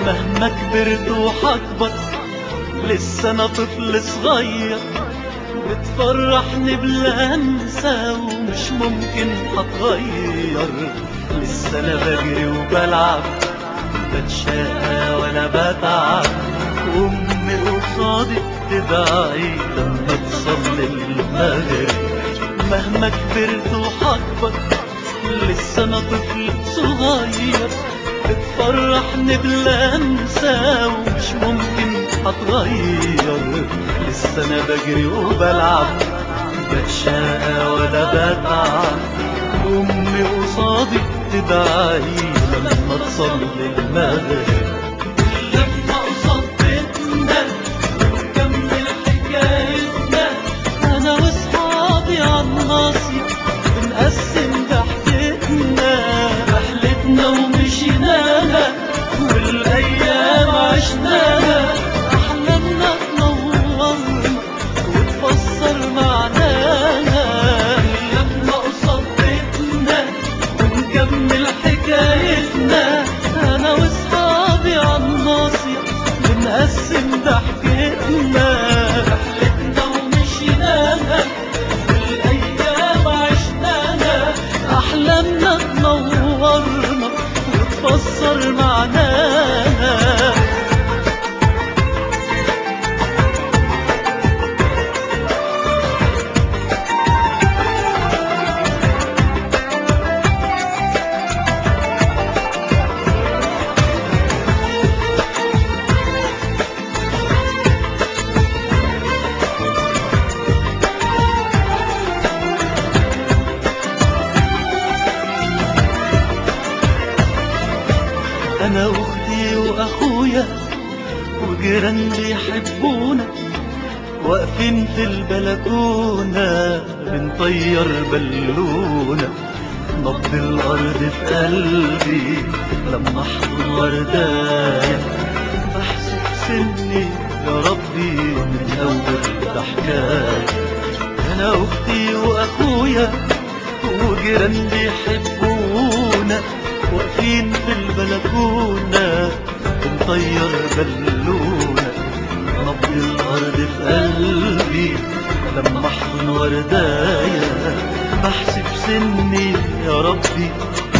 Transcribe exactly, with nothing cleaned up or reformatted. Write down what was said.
مهما كبرت وحكبر لسه انا طفل صغير، بتفرحني بلمسة ومش ممكن هتغير. لسه انا بجري وبلعب، بتشقى ولا بتعب، وامي قصادي بتدعي لما تصلي المغرب. مهما كبرت وحكبر لسه انا طفل صغير، بتفرحني بلمسة ومش ممكن هتغير. لسه انا بجري وبلعب، بتشقى ولا بتعب، امي قصادي بتدعي لما تصلي المغرب. لما قصاد بيتنا ونكمل حكايتنا، انا واصحابي عالناصية بنقسم ضحكتنا، رحلتنا ومشيناها والايام عشناها، احلامنا تنورنا وتفسر معناها. لما قصاد بيتنا ونكمل حكايتنا، انا واصحابي عالناصية بنقسم ضحكتنا، رحلتنا ومشيناها والايام عشناها، احلامنا تنورنا وتفسر معناها. انا واختي واخويا وجيران بيحبونا، واقفين في البلكونة بنطير بالونة. نبض الارض في قلبي لما احضن ورداية، بحسب سني يا ربي من اول ضحكاية. انا واختي واخويا وجيران بيحبونا، واقفين في البلكونة بنطير بالونة. نبض الأرض في قلبي لما أحضن ورداية، بحسب سني يا ربي